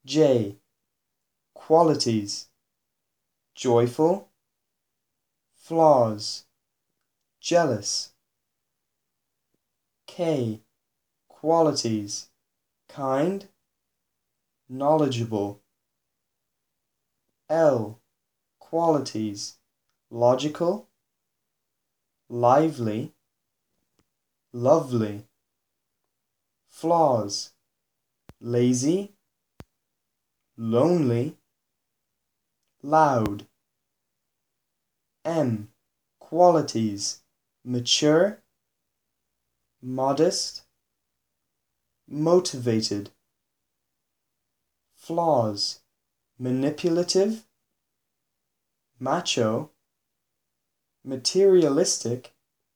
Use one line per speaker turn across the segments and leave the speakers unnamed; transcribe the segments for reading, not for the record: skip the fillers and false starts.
J. Qualities: joyful, flaws, jealous. K. Qualities: kind, knowledgeable. L. Qualities: logical, lively, lovely. Flaws: lazy, lonely, loud. M. Qualities: mature, modest, motivated. Flaws: manipulative, macho, materialistic,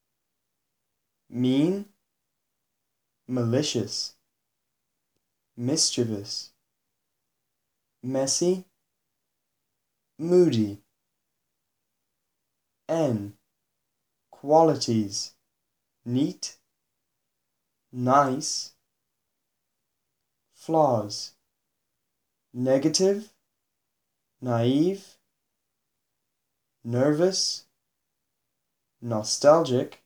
mean, malicious, mischievous, messy, moody. N. Qualities: neat, nice. Flaws: negative, naive, nervous, nostalgic,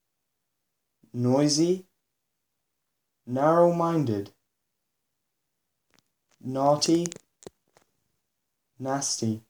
noisy, narrow-minded, naughty, nasty.